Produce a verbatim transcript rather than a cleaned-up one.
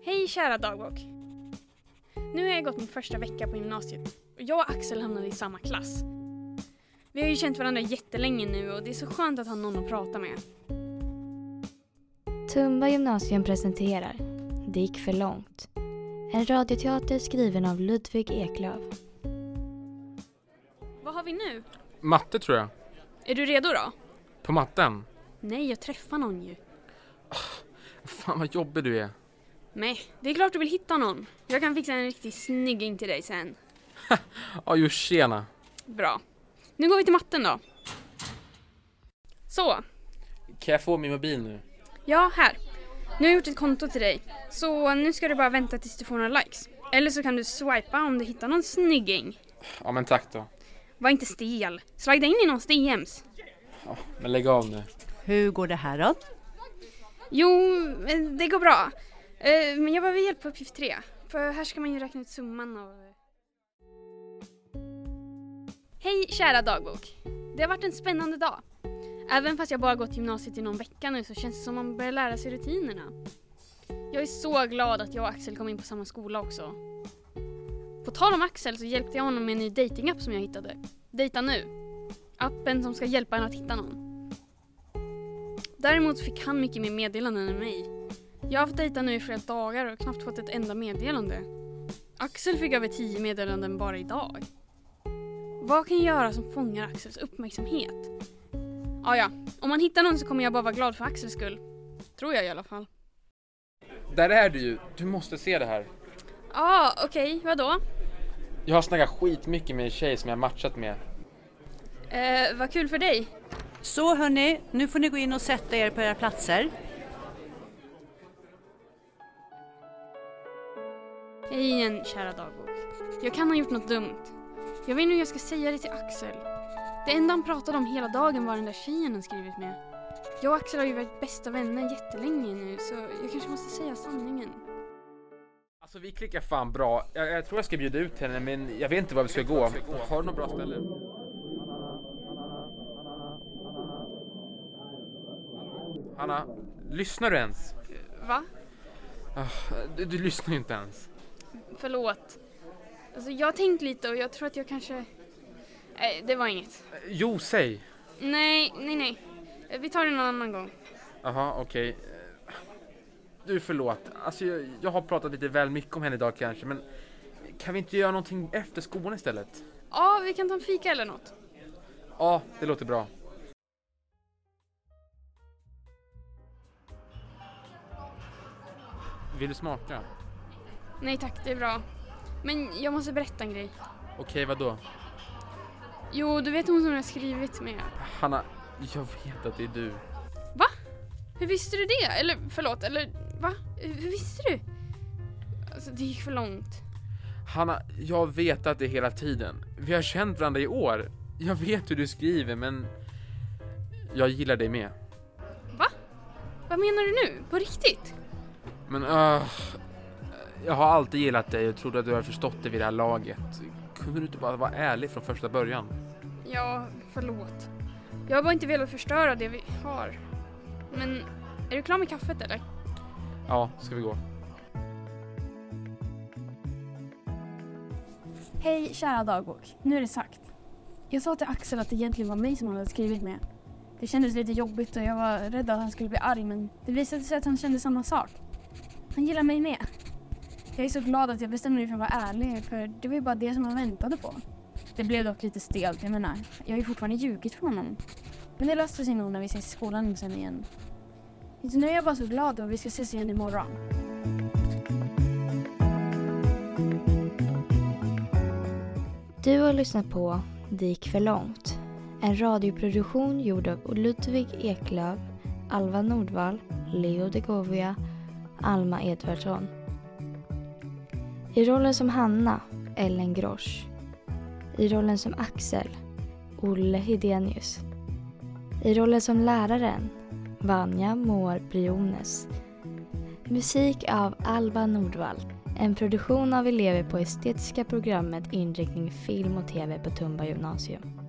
Hej kära dagbok. Nu har jag gått min första vecka på gymnasiet och jag och Axel hamnade i samma klass. Vi har ju känt varandra jättelänge nu och det är så skönt att ha någon att prata med. Tumba gymnasium presenterar Det gick för långt. En radioteater skriven av Ludvig Eklöf. Vad har vi nu? Matte tror jag. Är du redo då? På matten? Nej, jag träffar någon ju. Oh, fan vad jobbig du är. Nej, det är klart du vill hitta någon. Jag kan fixa en riktigt snygging till dig sen. Ja, ju tjena. Bra. Nu går vi till matten då. Så. Kan jag få min mobil nu? Ja, här. Nu har jag gjort ett konto till dig. Så nu ska du bara vänta tills du får några likes. Eller så kan du swipa om du hittar någon snygging. Ja, men tack då. Var inte stel. Slida in i någons D Ms. Ja, men lägg av nu. Hur går det här då? Jo, det går bra. Men jag behöver hjälp på uppgift tre. För här ska man ju räkna ut summan av... Hej kära dagbok. Det har varit en spännande dag. Även fast jag bara gått gymnasiet i någon vecka nu så känns det som man börjar lära sig rutinerna. Jag är så glad att jag och Axel kom in på samma skola också. På tal om Axel så hjälpte jag honom med en ny datingapp som jag hittade. Dejta nu. Appen som ska hjälpa en att hitta någon. Däremot fick han mycket mer meddelanden än mig. Jag har haft dejta nu i flera dagar och knappt fått ett enda meddelande. Axel fick över tio meddelanden bara idag. Vad kan jag göra som fångar Axels uppmärksamhet? Ah, ja, om man hittar någon så kommer jag bara vara glad för Axels skull. Tror jag i alla fall. Där är du ju. Du måste se det här. Ja, ah, okej. Okay. Vadå? Jag har snackat skitmycket med en tjej som jag matchat med. Eh, vad kul för dig. Så hörni, nu får ni gå in och sätta er på era platser. Hej igen, kära dagbok. Jag kan ha gjort något dumt. Jag vet inte hur jag ska säga det till Axel. Det enda han pratade om hela dagen var den där tjejen han skrivit med. Jag och Axel har ju varit bästa vänner jättelänge nu, så jag kanske måste säga sanningen. Alltså vi klickar fan bra. Jag, jag tror jag ska bjuda ut henne, men jag vet inte var vi ska gå. Har du något bra ställe? Hanna, lyssnar du ens? Va? Oh, du, du lyssnar ju inte ens. Förlåt. Alltså jag har tänkt lite och jag tror att jag kanske... Nej, det var inget. Jo, säg. Nej, nej, nej. Vi tar det någon annan gång. Jaha, okej. Okay. Du, förlåt. Alltså jag, jag har pratat lite väl mycket om henne idag kanske, men kan vi inte göra någonting efter skolan istället? Ja, vi kan ta en fika eller något. Ja, det låter bra. Vill du smaka? Nej tack, det är bra. Men jag måste berätta en grej. Okej, vad då? Jo, du vet hon som jag har skrivit med. Hanna, jag vet att det är du. Va? Hur visste du det? Eller, förlåt, eller, va? Hur visste du? Alltså, det gick för långt. Hanna, jag vet att det är hela tiden. Vi har känt varandra i år. Jag vet hur du skriver, men jag gillar dig med. Va? Vad menar du nu? På riktigt? Men, uh, jag har alltid gillat dig och trodde att du har förstått det vid det här laget. Kunde du inte bara vara ärlig från första början? Ja, förlåt. Jag har bara inte velat förstöra det vi har. Men, är du klar med kaffet eller? Ja, ska vi gå. Hej, kära dagbok. Nu är det sagt. Jag sa till Axel att det egentligen var mig som han hade skrivit med. Det kändes lite jobbigt och jag var rädd att han skulle bli arg, men det visade sig att han kände samma sak. Han gillar mig med. Jag är så glad att jag bestämde mig för att vara ärlig, för det var ju bara det som han väntade på. Det blev dock lite stelt, jag menar. Jag har ju fortfarande ljugit för honom. Men det löste sig nog när vi ses i skolan sen igen. Så nu är jag bara så glad och vi ska ses igen imorgon. Du har lyssnat på Det gick för långt. En radioproduktion gjord av Ludvig Eklöf, Alva Nordvall, Leo de Govia, Alma Edvardsson. I rollen som Hanna, Ellen Grosch. I rollen som Axel, Olle Hedenius. I rollen som läraren, Vanja Moar Briones. Musik av Alva Nordvall. En produktion av elever på estetiska programmet inriktning film och tv på Tumba gymnasium.